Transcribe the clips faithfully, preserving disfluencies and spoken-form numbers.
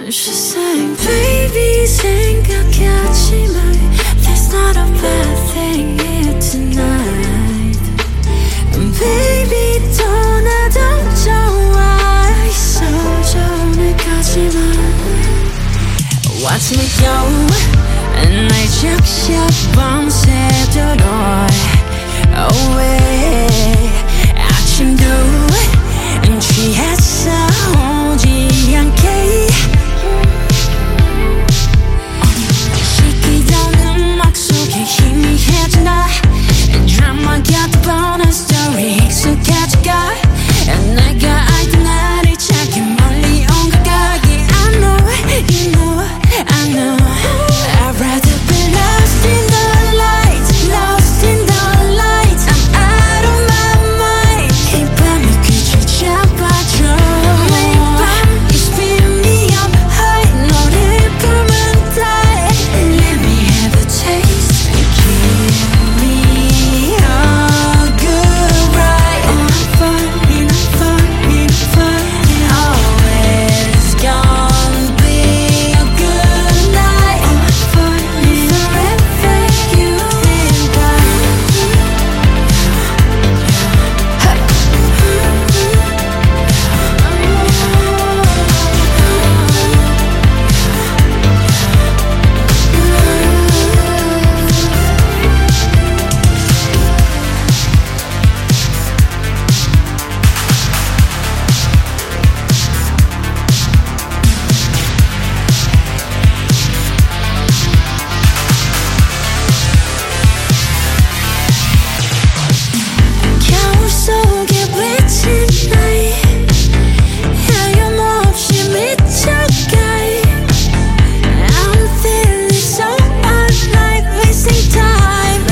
She sang, baby 생각하지 마. There's not a bad thing here tonight. Baby 떠나도 좋아. 있어 오늘까지만. Watch me go. 날 적셔 밤새도록 away. 아침도 취했어 오지 않게. 시키던 음악 속에 희미해진다. 드라마 같은 bonus story 익숙해져가. 내가 알던 나를 찾기 멀리 온 걸까. Yeah, I know, you know, I know. I'd rather be lost in the lights, lost in the lights. I'm out of my mind. 이 밤이 귀를 잡아줘. 매일 밤 you spin me up high. 너를 보면 die. Let me have a taste. Give me a good ride. Enough fun, enough fun, enough fun. Always gonna be a good night. Enough fun, forever you and I. 겨울 속에 비친 나이. 하염없이 미쳐가. I'm feeling so alive, wasting time.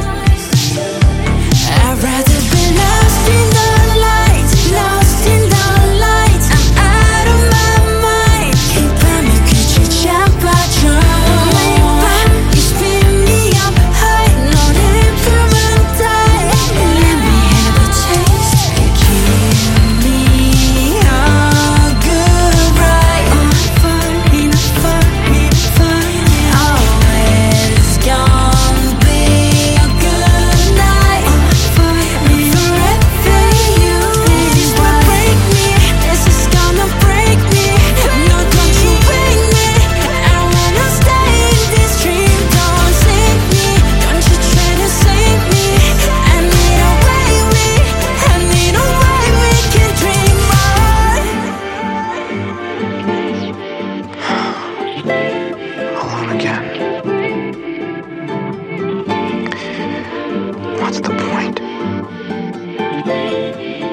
I'd rather be lost in the lights, lost in the lights. I'm out of my mind. 이 밤이 귀를 잡아줘. 매일 밤 you spin me up high. 너를 보면 die. Let me have a taste. Give me a good ride. Enough fun, enough fun, enough fun. Always gonna be a good night. Enough fun, forever you and I. Break me, this is gonna break me. No, don't you break me. I wanna stay in this dream. Don't save me, don't you try to save me. I need a way we, I need a way we can dream on. Alone again. What's the point?